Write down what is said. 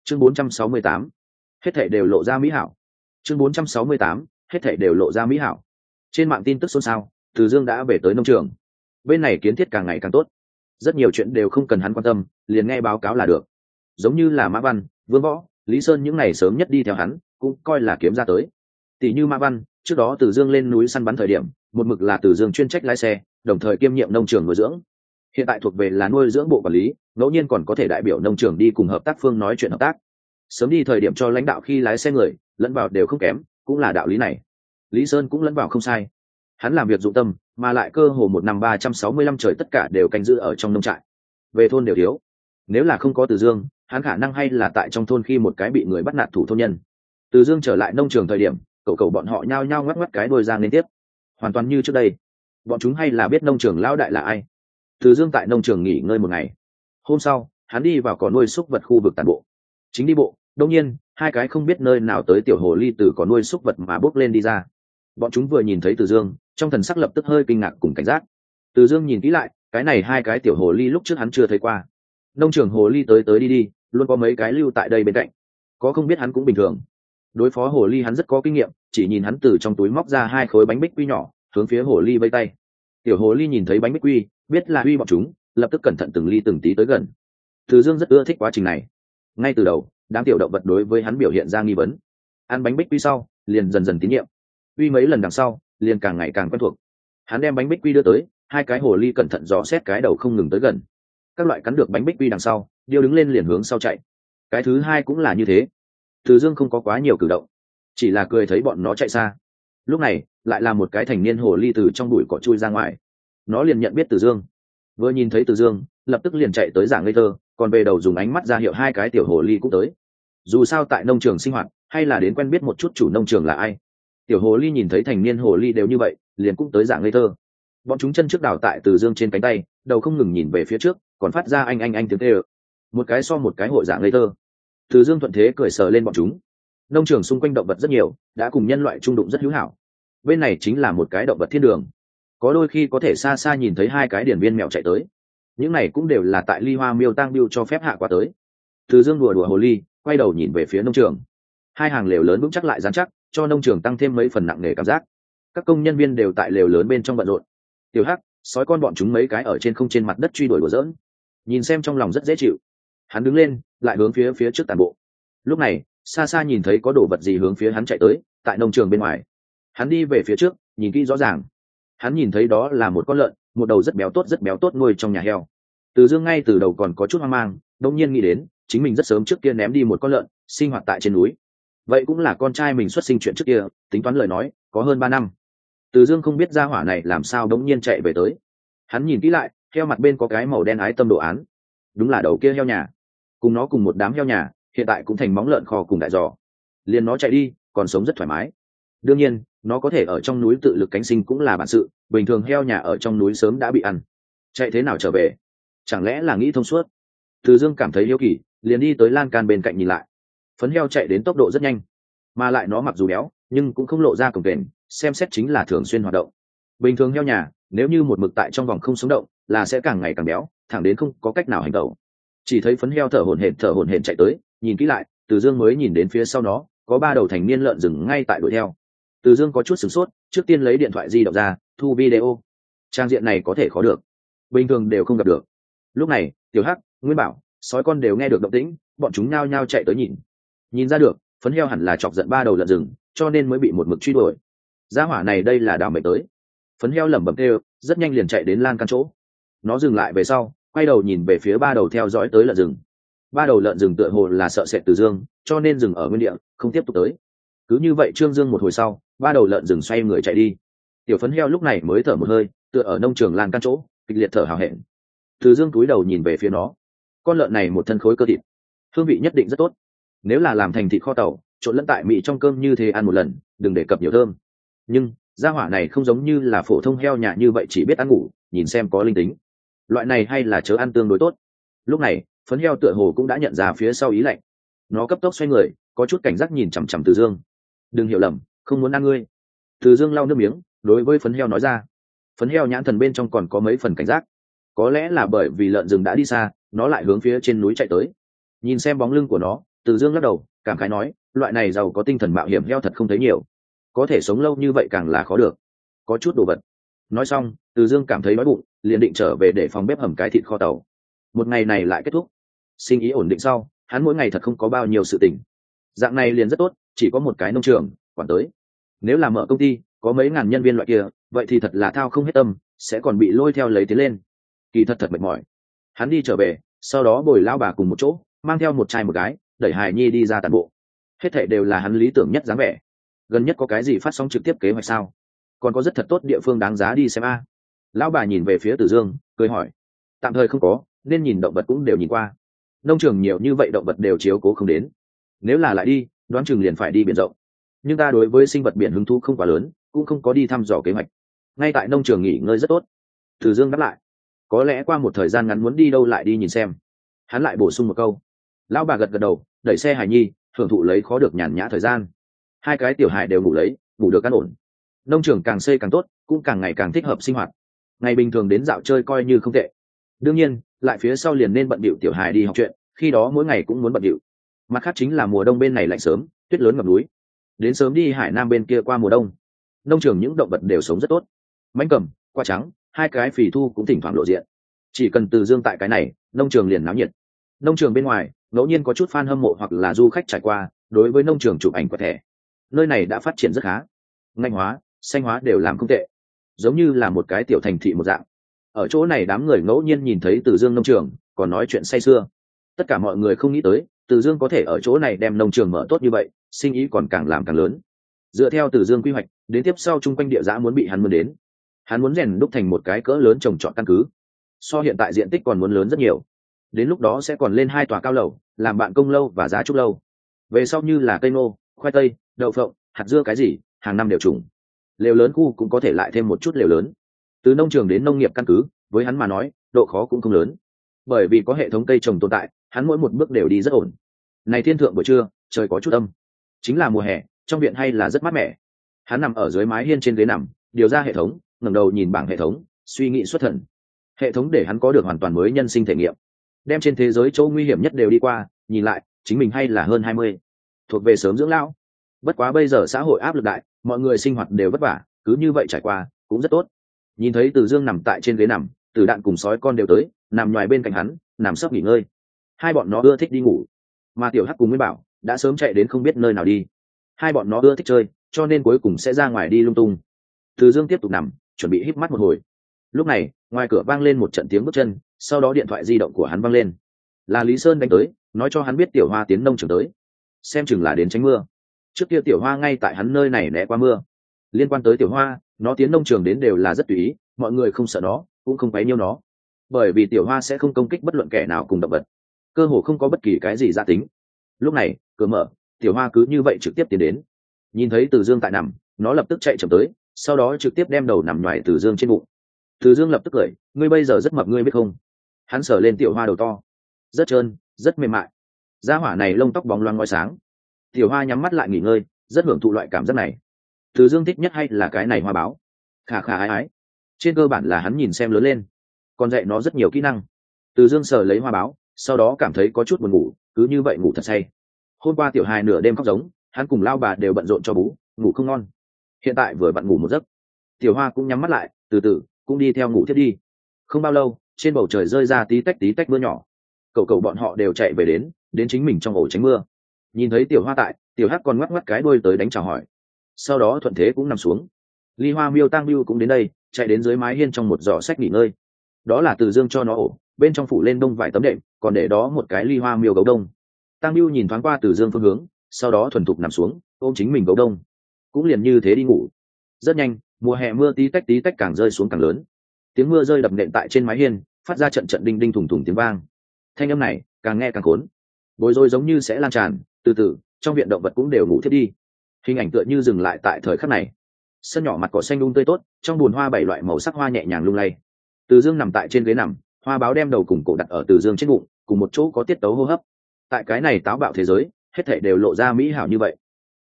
Chương 468, hết thảy đều lộ ra mỹ hảo. Chương 468, hết thảy đều lộ ra mỹ hảo. Trên mạng tin tức xôn xao, Từ Dương đã về tới nông trường. Bên này kiến thiết càng ngày càng tốt, rất nhiều chuyện đều không cần hắn quan tâm, liền nghe báo cáo là được. Giống như là Mã Văn, Vương Võ, Lý Sơn những ngày sớm nhất đi theo hắn, cũng coi là kiếm ra tới. Tỷ như Mã Văn, trước đó Từ Dương lên núi săn bắn thời điểm, một mực là Từ Dương chuyên trách lái xe, đồng thời kiêm nhiệm nông trường nuôi dưỡng. Hiện tại thuộc về là nuôi dưỡng bộ quản lý, ngẫu nhiên còn có thể đại biểu nông trường đi cùng hợp tác phương nói chuyện hợp tác. Sớm đi thời điểm cho lãnh đạo khi lái xe người, lẫn vào đều không kém, cũng là đạo lý này. Lý Sơn cũng lẫn vào không sai. Hắn làm việc dụng tâm, mà lại cơ hồ một năm 365 trời tất cả đều canh giữ ở trong nông trại. Về thôn đều thiếu. Nếu là không có Từ Dương, hắn khả năng hay là tại trong thôn khi một cái bị người bắt nạt thủ thôn nhân. Từ Dương trở lại nông trường thời điểm, cậu bọn họ nhao nhao ngoắc ngoắc cái đuôi ra liên tiếp, hoàn toàn như trước đây. Bọn chúng hay là biết nông trường lão đại là ai. Từ Dương tại nông trường nghỉ ngơi một ngày. Hôm sau, hắn đi vào cỏ nuôi súc vật khu vực tản bộ. Chính đi bộ, đột nhiên, hai cái không biết nơi nào tới tiểu hồ ly từ cỏ nuôi súc vật mà bốc lên đi ra. Bọn chúng vừa nhìn thấy Từ Dương, trong thần sắc lập tức hơi kinh ngạc cùng cảnh giác. Từ Dương nhìn kỹ lại, cái này hai cái tiểu hồ ly lúc trước hắn chưa thấy qua. Nông trường hồ ly tới tới đi đi, luôn có mấy cái lưu tại đây bên cạnh. Có không biết hắn cũng bình thường. Đối phó hồ ly hắn rất có kinh nghiệm, chỉ nhìn hắn từ trong túi móc ra hai khối bánh bích quy nhỏ, hướng phía hồ ly vây tay. Tiểu hồ ly nhìn thấy bánh bích quy, biết là huy bọn chúng, lập tức cẩn thận từng ly từng tí tới gần. Từ Dương rất ưa thích quá trình này. Ngay từ đầu, đám tiểu động vật đối với hắn biểu hiện ra nghi vấn. Ăn bánh bích quy sau, liền dần dần tín nhiệm. Uy mấy lần đằng sau, liền càng ngày càng quen thuộc. Hắn đem bánh bích quy đưa tới, hai cái hồ ly cẩn thận dò xét cái đầu không ngừng tới gần. Các loại cắn được bánh bích quy đằng sau, điêu đứng lên liền hướng sau chạy. Cái thứ hai cũng là như thế. Từ Dương không có quá nhiều cử động, chỉ là cười thấy bọn nó chạy xa. Lúc này, lại là một cái thành niên hồ ly từ trong bụi cỏ chui ra ngoài. Nó liền nhận biết Từ Dương. Vừa nhìn thấy Từ Dương, lập tức liền chạy tới giảng ngây thơ, còn về đầu dùng ánh mắt ra hiệu hai cái tiểu hồ ly cũng tới. Dù sao tại nông trường sinh hoạt, hay là đến quen biết một chút chủ nông trường là ai. Tiểu hồ ly nhìn thấy thành niên hồ ly đều như vậy, liền cũng tới giảng ngây thơ. Bọn chúng chân trước đảo tại Từ Dương trên cánh tay, đầu không ngừng nhìn về phía trước, còn phát ra anh tiếng kêu. Một cái so một cái hội giảng ngây thơ. Từ Dương thuận thế cười sờ lên bọn chúng. Nông trường xung quanh động vật rất nhiều, đã cùng nhân loại trung đụng rất hữu hảo. Bên này chính là một cái động vật thiên đường. Có đôi khi có thể xa xa nhìn thấy hai cái điển viên mèo chạy tới. Những này cũng đều là tại Ly Hoa Miêu Tang Biêu cho phép hạ qua tới. Từ Dương đùa đùa hồ ly, quay đầu nhìn về phía nông trường. Hai hàng lều lớn vững chắc lại dán chắc, cho nông trường tăng thêm mấy phần nặng nề cảm giác. Các công nhân viên đều tại lều lớn bên trong bận rộn. Tiểu Hắc, sói con bọn chúng mấy cái ở trên không trên mặt đất truy đuổi đùa giỡn. Nhìn xem trong lòng rất dễ chịu. Hắn đứng lên, lại hướng phía trước tàn bộ. Lúc này, xa xa nhìn thấy có đồ vật gì hướng phía hắn chạy tới, tại nông trường bên ngoài. Hắn đi về phía trước, nhìn kỹ rõ ràng. Hắn nhìn thấy đó là một con lợn, một đầu rất béo tốt nuôi trong nhà heo. Từ Dương ngay từ đầu còn có chút hoang mang, đột nhiên nghĩ đến, chính mình rất sớm trước kia ném đi một con lợn, sinh hoạt tại trên núi. Vậy cũng là con trai mình xuất sinh chuyện trước kia, tính toán lời nói, có hơn 3 năm. Từ Dương không biết gia hỏa này làm sao đột nhiên chạy về tới. Hắn nhìn kỹ lại, heo mặt bên có cái màu đen ái tâm đồ án. Đúng là đầu kia heo nhà. Cùng nó cùng một đám heo nhà, hiện tại cũng thành móng lợn kho cùng đại giò. Liền nó chạy đi, còn sống rất thoải mái. Đương nhiên, nó có thể ở trong núi tự lực cánh sinh cũng là bản sự, bình thường heo nhà ở trong núi sớm đã bị ăn. Chạy thế nào trở về? Chẳng lẽ là nghĩ thông suốt? Từ Dương cảm thấy hiếu kỳ, liền đi tới lan can bên cạnh nhìn lại. Phấn heo chạy đến tốc độ rất nhanh, mà lại nó mặc dù béo, nhưng cũng không lộ ra cồng kềnh, xem xét chính là thường xuyên hoạt động. Bình thường heo nhà, nếu như một mực tại trong vòng không sống động, là sẽ càng ngày càng béo, thẳng đến không có cách nào hành động. Chỉ thấy phấn heo thở hổn hển chạy tới, nhìn kỹ lại, Từ Dương mới nhìn đến phía sau nó có 3 đầu thành niên lợn rừng ngay tại đuổi theo. Từ Dương có chút sửng sốt, trước tiên lấy điện thoại di động ra, thu video. Trang diện này có thể khó được, bình thường đều không gặp được. Lúc này, Tiểu Hắc, Nguyên Bảo, sói con đều nghe được động tĩnh, bọn chúng nhao nhao chạy tới nhìn ra được, phấn heo hẳn là chọc giận 3 đầu lợn rừng, cho nên mới bị một mực truy đuổi. Gia hỏa này đây là đào mệnh tới. Phấn heo lẩm bẩm kêu, rất nhanh liền chạy đến lan can chỗ. Nó dừng lại về sau, quay đầu nhìn về phía 3 đầu theo dõi tới lợn rừng. 3 đầu lợn rừng tựa hồ là sợ sệt Từ Dương, cho nên dừng ở nguyên địa, không tiếp tục tới. Cứ như vậy Trương Dương một hồi sau, 3 đầu lợn rừng xoay người chạy đi. Tiểu phấn heo lúc này mới thở một hơi, tựa ở nông trường lan can chỗ, kịch liệt thở hào hẹn. Từ Dương cúi đầu nhìn về phía nó. Con lợn này một thân khối cơ thịt, hương vị nhất định rất tốt. Nếu là làm thành thịt kho tàu, trộn lẫn tại mì trong cơm như thế ăn một lần, đừng đề cập nhiều thơm. Nhưng gia hỏa này không giống như là phổ thông heo nhà như vậy chỉ biết ăn ngủ, nhìn xem có linh tính. Loại này hay là chớ ăn tương đối tốt. Lúc này, phấn heo tựa hồ cũng đã nhận ra phía sau ý lạnh. Nó cấp tốc xoay người, có chút cảnh giác nhìn chằm chằm Từ Dương. Đừng hiểu lầm, không muốn ăn ngươi. Từ Dương lau nước miếng, đối với phấn heo nói ra. Phấn heo nhãn thần bên trong còn có mấy phần cảnh giác. Có lẽ là bởi vì lợn rừng đã đi xa, nó lại hướng phía trên núi chạy tới. Nhìn xem bóng lưng của nó, Từ Dương lắc đầu cảm khái nói, loại này giàu có tinh thần mạo hiểm heo thật không thấy nhiều, có thể sống lâu như vậy càng là khó được, có chút đồ vật. Nói xong Từ Dương cảm thấy đói bụng, liền định trở về để phòng bếp hầm cái thịt kho tàu. Một ngày này lại kết thúc, sinh ý ổn định sau hắn mỗi ngày thật không có bao nhiêu sự tình. Dạng này liền rất tốt, chỉ có một cái nông trường quản tới. Nếu là mở công ty có mấy ngàn nhân viên loại kia, vậy thì thật là thao không hết tâm, sẽ còn bị lôi theo lấy tiến lên. Kỳ thật mệt mỏi. Hắn đi trở về, sau đó bồi lao bà cùng một chỗ, mang theo một trai một gái, đẩy Hải Nhi đi ra tàn bộ. Hết thảy đều là hắn lý tưởng nhất dáng vẻ. Gần nhất có cái gì phát sóng trực tiếp kế hoạch sao? Còn có rất thật tốt địa phương đáng giá đi xem a. Lão bà nhìn về phía Tử Dương, cười hỏi. Tạm thời không có, nên nhìn động vật cũng đều nhìn qua. Nông trường nhiều như vậy động vật đều chiếu cố không đến. Nếu là lại đi, đoán chừng liền phải đi biển rộng. Nhưng ta đối với sinh vật biển hứng thú không quá lớn, cũng không có đi thăm dò kế hoạch. Ngay tại nông trường nghỉ ngơi rất tốt. Tử Dương đáp lại. Có lẽ qua một thời gian ngắn muốn đi đâu lại đi nhìn xem. Hắn lại bổ sung một câu. Lão bà gật gật đầu, đẩy xe Hải Nhi, hưởng thụ lấy khó được nhàn nhã thời gian. Hai cái tiểu Hải đều ngủ được an ổn. Nông trường càng xây càng tốt, cũng càng ngày càng thích hợp sinh hoạt. Ngày bình thường đến dạo chơi coi như không tệ. Đương nhiên lại phía sau liền nên bận bịu tiểu Hải đi học chuyện, khi đó mỗi ngày cũng muốn bận bịu. Mặt khác chính là mùa đông bên này lạnh sớm, tuyết lớn ngập núi. Đến sớm đi Hải Nam bên kia qua mùa đông. Nông trường những động vật đều sống rất tốt. Mãnh cầm, qua trắng, hai cái phì thu cũng thỉnh thoảng lộ diện. Chỉ cần Từ Dương tại cái này, nông trường liền náo nhiệt. Nông trường bên ngoài ngẫu nhiên có chút fan hâm mộ hoặc là du khách trải qua, đối với nông trường chụp ảnh quẹt thẻ. Nơi này đã phát triển rất khá, ngành hóa, xanh hóa đều làm không tệ, giống như là một cái tiểu thành thị một dạng. Ở chỗ này đám người ngẫu nhiên nhìn thấy Từ Dương nông trường, còn nói chuyện say sưa. Tất cả mọi người không nghĩ tới Từ Dương có thể ở chỗ này đem nông trường mở tốt như vậy, sinh ý còn càng làm càng lớn. Dựa theo Từ Dương quy hoạch, đến tiếp sau chung quanh địa giã muốn bị hắn mướn đến. Hắn muốn rèn đúc thành một cái cỡ lớn trồng trọt căn cứ, so hiện tại diện tích còn muốn lớn rất nhiều. Đến lúc đó sẽ còn lên 2 tòa cao lầu, làm bạn công lâu và giá trúc lâu. Về sau như là cây ngô, khoai tây, đậu phộng, hạt dưa cái gì, hàng năm đều trùng. Lều lớn khu cũng có thể lại thêm một chút lều lớn. Từ nông trường đến nông nghiệp căn cứ, với hắn mà nói, độ khó cũng không lớn. Bởi vì có hệ thống cây trồng tồn tại, hắn mỗi một bước đều đi rất ổn. Này thiên thượng buổi trưa, trời có chút âm. Chính là mùa hè, trong viện hay là rất mát mẻ. Hắn nằm ở dưới mái hiên trên ghế nằm, điều ra hệ thống, ngẩng đầu nhìn bảng hệ thống, suy nghĩ xuất thần. Hệ thống để hắn có được hoàn toàn mới nhân sinh thể nghiệm, đem trên thế giới chỗ nguy hiểm nhất đều đi qua, nhìn lại chính mình hay là hơn 20, thuộc về sớm dưỡng lão. Bất quá bây giờ xã hội áp lực đại, mọi người sinh hoạt đều vất vả, cứ như vậy trải qua cũng rất tốt. Nhìn thấy Từ Dương nằm tại trên ghế nằm, Tử Đạn cùng sói con đều tới, nằm ngoài bên cạnh hắn, nằm sấp nghỉ ngơi. Hai bọn nó ưa thích đi ngủ, mà Tiểu Hắc cùng Nguyên Bảo đã sớm chạy đến không biết nơi nào đi. Hai bọn nó ưa thích chơi, cho nên cuối cùng sẽ ra ngoài đi lung tung. Từ Dương tiếp tục nằm, chuẩn bị híp mắt một hồi. Lúc này ngoài cửa vang lên một trận tiếng bước chân, sau đó điện thoại di động của hắn vang lên. Là Lý Sơn đánh tới, nói cho hắn biết Tiểu Hoa tiến nông trường tới, xem chừng là đến tránh mưa. Trước kia Tiểu Hoa ngay tại hắn nơi này né qua mưa. Liên quan tới Tiểu Hoa, nó tiến nông trường đến đều là rất tùy ý, mọi người không sợ nó, cũng không quấy nhiêu nó, bởi vì Tiểu Hoa sẽ không công kích bất luận kẻ nào cùng động vật, cơ hồ không có bất kỳ cái gì gia tính. Lúc này cửa mở, Tiểu Hoa cứ như vậy trực tiếp tiến đến. Nhìn thấy Từ Dương tại nằm, nó lập tức chạy chậm tới, sau đó trực tiếp đem đầu nằm nhoài Từ Dương trên bụng. Từ Dương lập tức cười, ngươi bây giờ rất mập ngươi biết không? Hắn sờ lên Tiểu Hoa đầu to, rất trơn, rất mềm mại. Gia hỏa này lông tóc bóng loáng ngói sáng. Tiểu Hoa nhắm mắt lại nghỉ ngơi, rất hưởng thụ loại cảm giác này. Từ Dương thích nhất hay là cái này hoa báo, khà khà ái ái. Trên cơ bản là hắn nhìn xem lớn lên, còn dạy nó rất nhiều kỹ năng. Từ Dương sờ lấy hoa báo, sau đó cảm thấy có chút buồn ngủ, cứ như vậy ngủ thật say. Hôm qua Tiểu Hài nửa đêm khóc giống, hắn cùng lao bà đều bận rộn cho bú, ngủ không ngon. Hiện tại vừa vặn ngủ một giấc, Tiểu Hoa cũng nhắm mắt lại, từ từ cũng đi theo ngủ thiết đi. Không bao lâu, trên bầu trời rơi ra tí tách mưa nhỏ. Cậu bọn họ đều chạy về đến chính mình trong ổ tránh mưa. Nhìn thấy Tiểu Hoa tại, Tiểu Hắc còn ngoắc ngoắc cái đuôi tới đánh chào hỏi, sau đó thuận thế cũng nằm xuống. Ly Hoa Miêu Tang Biêu cũng đến đây, chạy đến dưới mái hiên trong một giỏ sách nghỉ ngơi. Đó là Từ Dương cho nó ổ, bên trong phủ lên đông vài tấm đệm, còn để đó một cái Ly Hoa Miêu gấu đông. Tang Biêu nhìn thoáng qua Từ Dương phương hướng, sau đó thuần thục nằm xuống, ôm chính mình gấu đông, cũng liền như thế đi ngủ. Rất nhanh, mùa hè mưa tí tách càng rơi xuống càng lớn. Tiếng mưa rơi đập nện tại trên mái hiên, phát ra trận đinh đinh thùng thùng tiếng vang. Thanh âm này càng nghe càng khốn, bối rối giống như sẽ lan tràn. Từ từ, trong viện động vật cũng đều ngủ thiết đi. Hình ảnh tựa như dừng lại tại thời khắc này. Sân nhỏ mặt cỏ xanh tươi tốt, trong bùn hoa 7 loại màu sắc hoa nhẹ nhàng lung lay. Từ Dương nằm tại trên ghế nằm, hoa báo đem đầu cùng cổ đặt ở Từ Dương trên bụng, cùng một chỗ có tiết tấu hô hấp. Tại cái này táo bạo thế giới, hết thảy đều lộ ra mỹ hảo như vậy.